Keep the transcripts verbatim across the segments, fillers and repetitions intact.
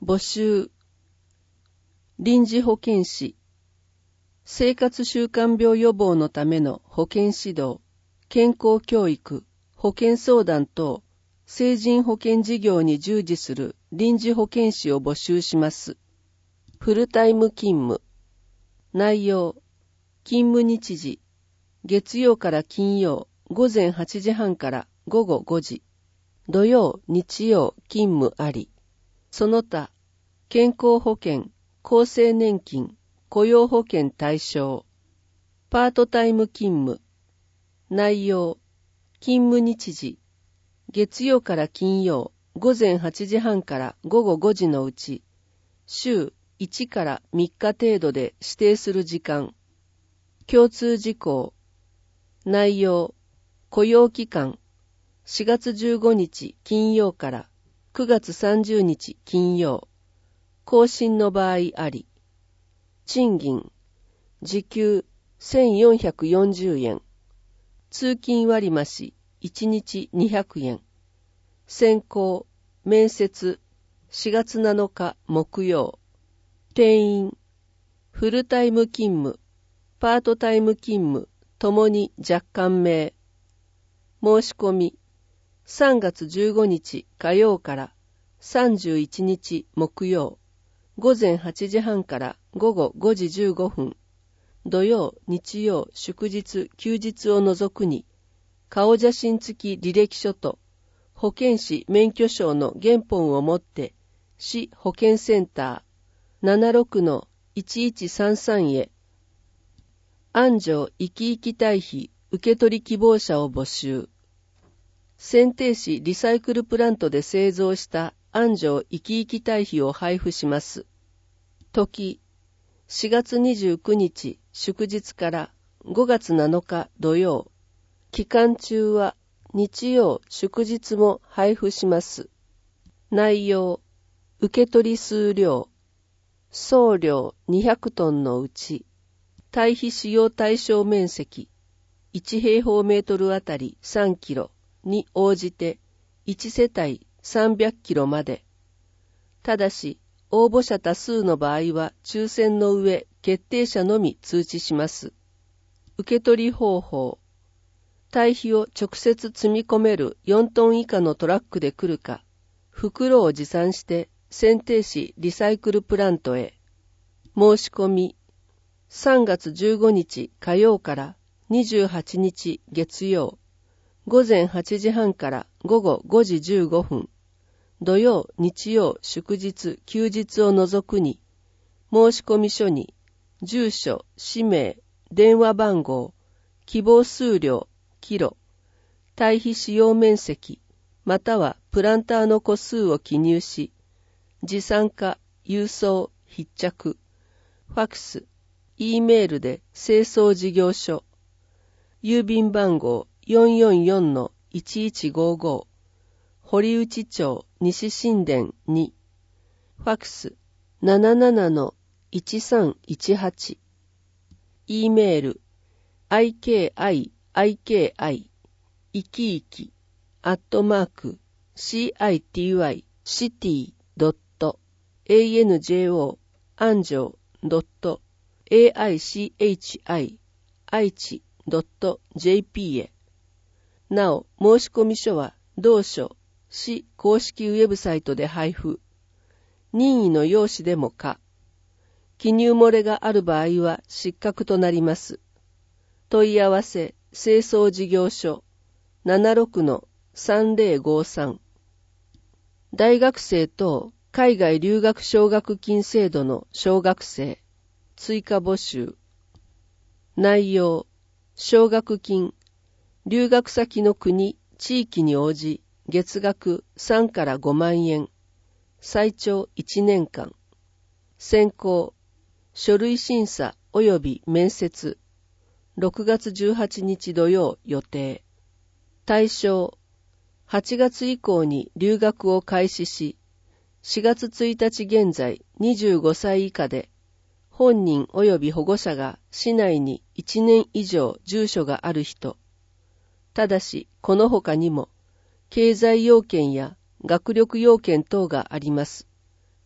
募集。臨時保健師。生活習慣病予防のための保健指導、健康教育、保健相談等、成人保健事業に従事する臨時保健師を募集します。フルタイム勤務。内容。勤務日時。月曜から金曜、午前はちじはんから午後ごじ。土曜、日曜、勤務あり。その他、健康保険、厚生年金、雇用保険対象。パートタイム勤務。内容。勤務日時。月曜から金曜、午前はちじはんから午後ごじのうち、週いちからみっか程度で指定する時間。共通事項。内容。雇用期間。しがつじゅうごにち金曜からくがつさんじゅうにち金曜。更新の場合あり。賃金。時給せんよんひゃくよんじゅうえん。通勤割増いちにちにひゃくえん。選考、面接、しがつなのか木曜。定員、フルタイム勤務、パートタイム勤務、ともに若干名。申し込み、さんがつじゅうごにち火曜からさんじゅういちにち木曜、午前はちじはんから午後ごじじゅうごふん。土曜、日曜、祝日、休日を除くに、顔写真付き履歴書と保健師免許証の原本を持って、市保健センター ななろくのいちいちさんさん へ、安城生き生き堆肥受取希望者を募集。選定市リサイクルプラントで製造した安城生き生き堆肥を配布します。時、しがつにじゅうくにち祝日からごがつなのか土曜。期間中は日曜祝日も配布します。内容。受取数量。総量にひゃくトンのうち、堆肥使用対象面積いちへいほうメートルあたりさんキロに応じていちせたいさんびゃくキロまで。ただし、応募者多数の場合は抽選の上、決定者のみ通知します。受取方法。堆肥を直接積み込めるよんトン以下のトラックで来るか、袋を持参して選定市リサイクルプラントへ。申し込み。さんがつじゅうごにち火曜からにじゅうはちにち月曜。午前はちじはんから午後ごじじゅうごふん。土曜、日曜、祝日、休日を除くに、申込書に、住所、氏名、電話番号、希望数量、キロ、堆肥使用面積、またはプランターの個数を記入し、持参か、郵送、必着、ファクス、E メールで清掃事業所、郵便番号 よんよんよんのいちいちごご、堀内町西新田に、ファクス ななななのいちさんいちはち、E メール アイケーアイアイケーアイ いきいきアットマーク シーアイティーワイ シティドット エーエヌジェーオー 安城ドット エーアイシーエイチアイ 愛知ドット ジェーピー へ。なお、申込書は同書市公式ウェブサイトで配布。任意の用紙でも可。記入漏れがある場合は失格となります。問い合わせ清掃事業所 ななろくのさんぜろごさん。大学生等海外留学奨学金制度の奨学生追加募集。内容。奨学金。留学先の国、地域に応じ月額さんからごまんえん。最長いちねんかん。選考。書類審査及び面接。ろくがつじゅうはちにち土曜予定。対象。はちがつ以降に留学を開始し、しがつついたち現在にじゅうごさい以下で、本人及び保護者が市内にいちねん以上住所がある人。ただし、この他にも、経済要件や学力要件等があります。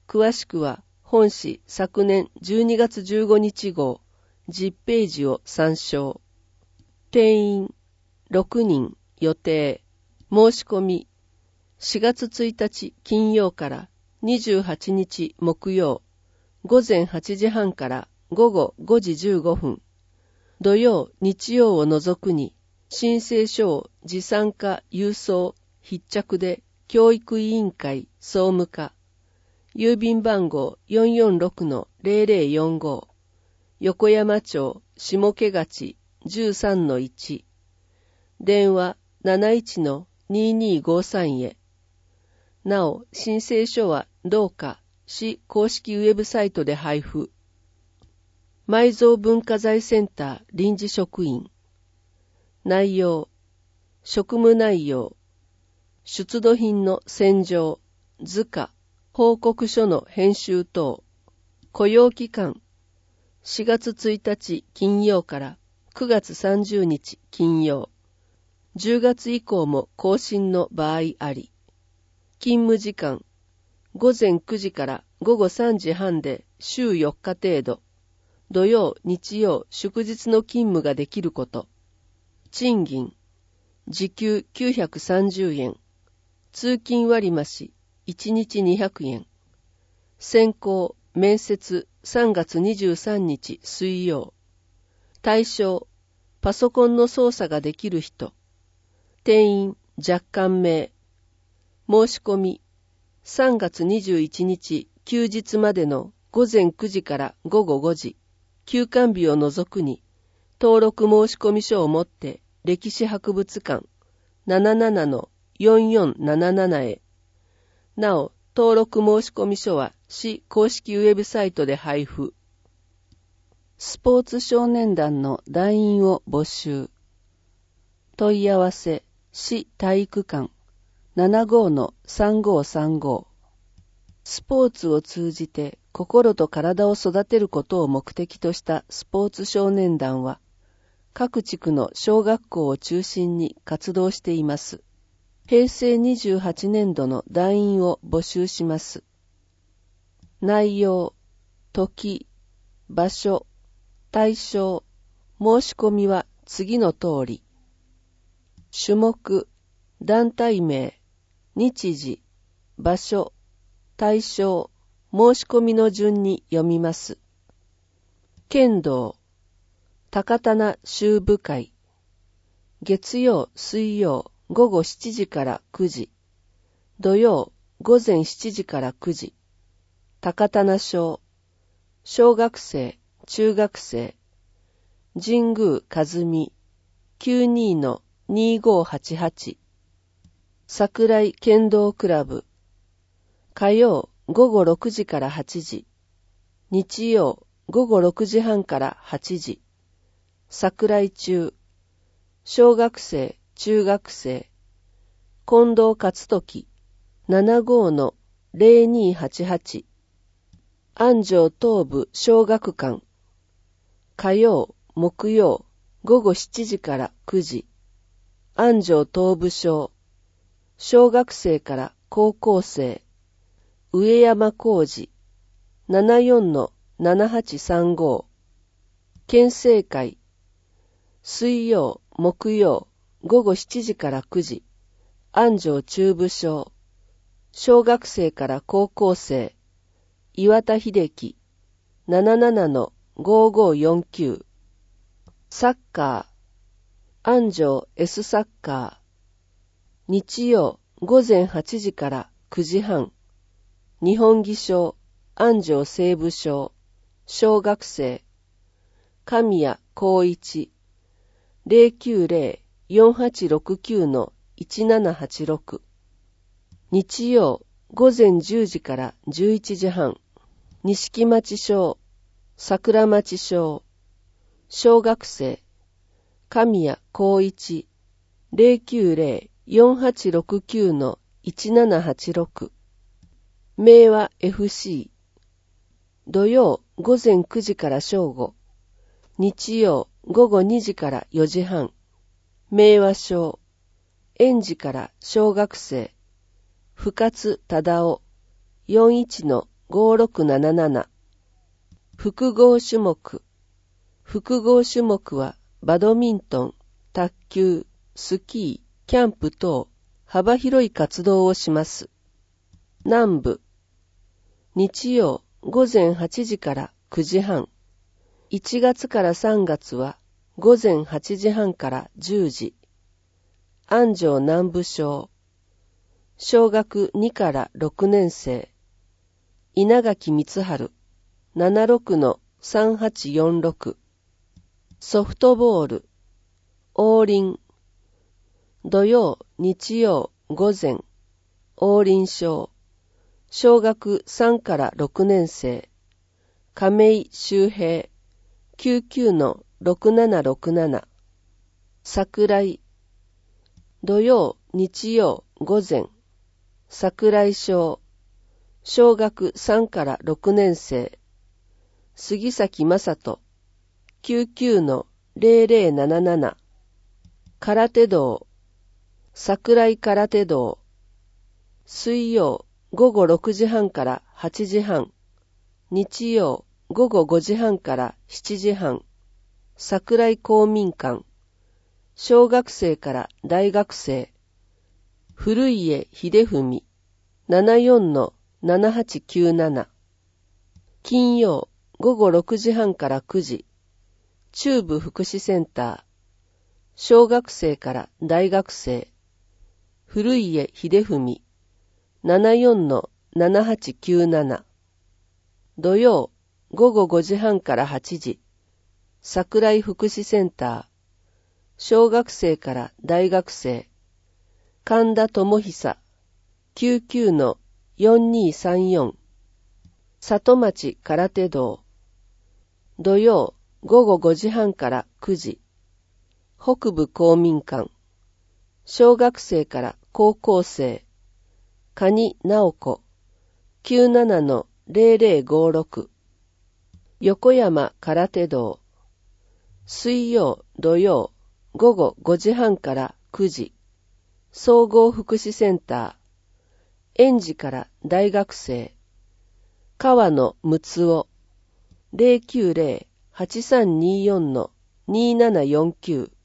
詳しくは本誌昨年じゅうにがつじゅうごにち号じゅっページを参照。定員ろくにん予定。申し込みしがつついたち金曜からにじゅうはちにち木曜午前はちじはんから午後ごじじゅうごふん。土曜、日曜を除くに申請書を持参か郵送、必着で教育委員会総務課。郵便番号 よんよんろくのゼロゼロよんご。横山町下毛町 じゅうさんのいち。電話 なないちのにーにーごさん へ。なお、申請書はどうか市公式ウェブサイトで配布。埋蔵文化財センター臨時職員。内容、職務内容、出土品の洗浄、図鑑、報告書の編集等。雇用期間、しがつついたち金曜からくがつさんじゅうにち金曜。じゅうがつ以降も更新の場合あり。勤務時間、ごぜんくじからごごさんじはんで週よっか程度。土曜、日曜、祝日の勤務ができること。賃金、時給きゅうひゃくさんじゅうえん。通勤割増、いちにちにひゃくえん。選考、面接、さんがつにじゅうさんにち水曜。対象、パソコンの操作ができる人。定員、若干名。申し込み、さんがつにじゅういちにち休日までのごぜんくじからごごごじ。休館日を除くに、登録申込書を持って歴史博物館 ななななのよんよんななな へ。なお、登録申込書は市公式ウェブサイトで配布。スポーツ少年団の団員を募集。問い合わせ、市体育館 ななごのさんごさんご。スポーツを通じて心と体を育てることを目的としたスポーツ少年団は、各地区の小学校を中心に活動しています。へいせいにじゅうはちねんどの団員を募集します。内容、時、場所、対象、申し込みは次の通り。種目、団体名、日時、場所、対象、申し込みの順に読みます。剣道、高棚修部会。月曜、水曜、ごごしちじからくじ。土曜、ごぜんしちじからくじ。高棚小。小学生、中学生。神宮和美 きゅうにのにごはちはち。桜井剣道クラブ。火曜ごごろくじからはちじ。日曜ごごろくじはんからはちじ。桜井中。小学生、中学生。近藤勝時 ななごのゼロにはちはち。安城東部小学館。火曜、木曜、ごごしちじからくじ。安城東部小。小学生から高校生。上山浩二 ななよんのななはちさんご。県政会。水曜、木曜、ごごしちじからくじ。安城中部小。小学生から高校生。岩田秀樹 ななななのごごよんきゅう。サッカー。安城 S サッカー。日曜ごぜんはちじからくじはん。日本技小、安城西部小。小学生。神谷光一 ゼロきゅうゼロ よんはちろくきゅうのいちななはちろく。日曜ごぜんじゅうじからじゅういちじはん。錦町小、桜町小。小学生。神谷光一 ゼロきゅうゼロ よんはちろくきゅうのいちななはちろく。明和 エフシー。土曜ごぜんくじから正午。日曜ごごにじからよじはん。明和小。園児から小学生。深津忠夫 よんじゅういちのごろくなななな。複合種目。複合種目はバドミントン、卓球、スキー、キャンプ等幅広い活動をします。南部。日曜ごぜんはちじからくじはん。いちがつからさんがつはごぜんはちじはんからじゅうじ。安城南部小。小学にからろくねん生。稲垣光春。ななじゅうろくのさんはちよんろく。ソフトボール。王林。土曜、日曜、午前。王林小。小学さんからろくねん生。亀井周平。きゅうじゅうきゅうのろくななろくなな。桜井。土曜、日曜、午前。桜井小。小学さんからろくねん生。杉崎正人。きゅうじゅうきゅうのぜろぜろなななな。空手道。桜井空手道。水曜、ごごろくじはんからはちじはん。日曜、ごごごじはんからしちじはん。桜井公民館。小学生から大学生。古家秀文。ななじゅうよんのななはちきゅうなな。金曜、ごごろくじはんからくじ。中部福祉センター。小学生から大学生。古家秀文。ななじゅうよんのななはちきゅうなな。土曜、ごごごじはんからはちじ。桜井福祉センター。小学生から大学生。神田智久。きゅうじゅうきゅうのよんにさんよん。里町空手道。土曜、ごごごじはんからくじ。北部公民館。小学生から高校生。蟹直子。きゅうじゅうななのぜろぜろごろく。横山空手道。水曜、土曜、ごごごじはんからくじ。総合福祉センター。園児から大学生。川野睦夫。ぜろきゅうぜろはちさんによんのにななよんきゅう。